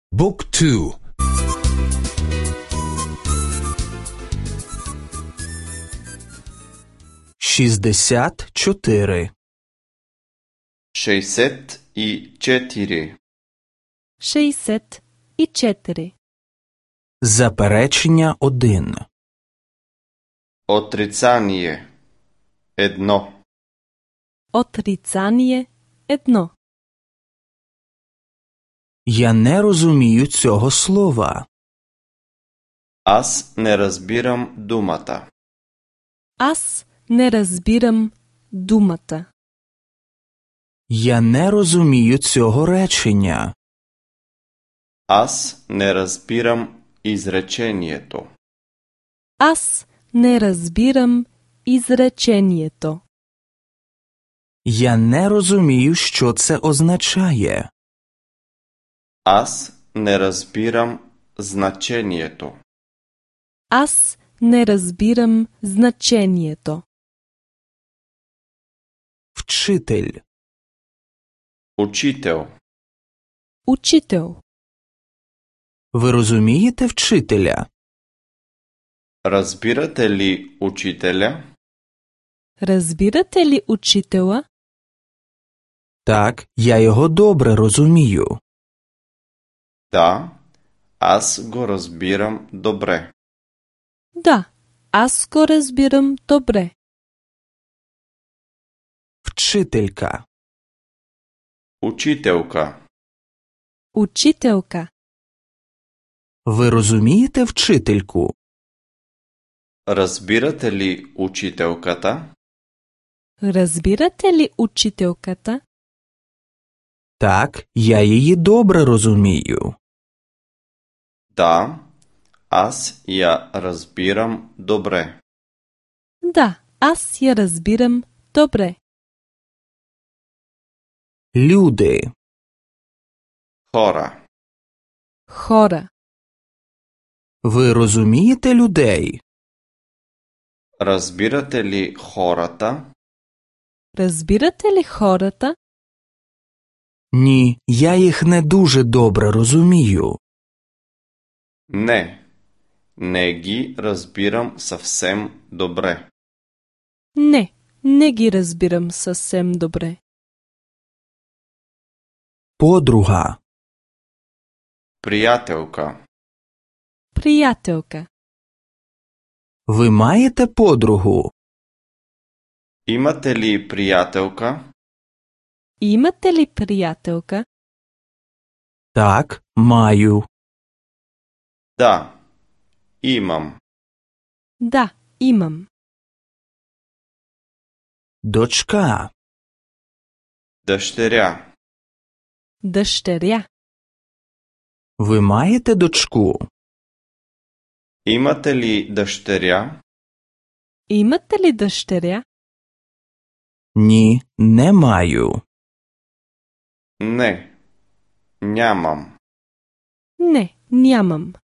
Book 2. 64. 64. 64. Заперечення 1. Отрицание. 1. Отрицание 1. Я не розумію цього слова. Аз не разбирам думата. Аз не разбирам думата. Я не розумію цього речення. Аз не разбирам изречението. Аз не разбирам изречението. Я не розумію, що це означає. Аз не разбирам значението. Аз не разбирам значението. Вчитель. Учител. Учител. Ви розумієте вчителя? Разбирате ли учителя? Разбирате ли учителя? Так, я його добре розумію. Да, аз го разбирам добре. Да, аз го разбирам добре. Вчителька. Учителка. Учителка. Ви розумієте вчительку? Разбирате ли учителката? Разбирате ли учителката? Так, я її добре розумію. Да, аз я разбирам добре. Да, аз я разбирам добре. Люди. Хора. Хора. Ви розумієте людей? Разбирате ли хората? Разбирате ли хората? Ні, я їх не дуже добре розумію. Не. Не ги разбирам съвсем добре. Не, не ги разбирам съвсем добре. Подруга. Приятелка. Приятелка. Ви маєте подругу? Имате ли приятелка? Имате ли приятелка? Так, маю. Да. Имам. Да, имам. Дочка. Дъщеря. Дъщеря. Ви маєте дочку? Имате ли дъщеря? Имате ли дъщеря? Ні, не маю. Не. Нямам. Не, нямам.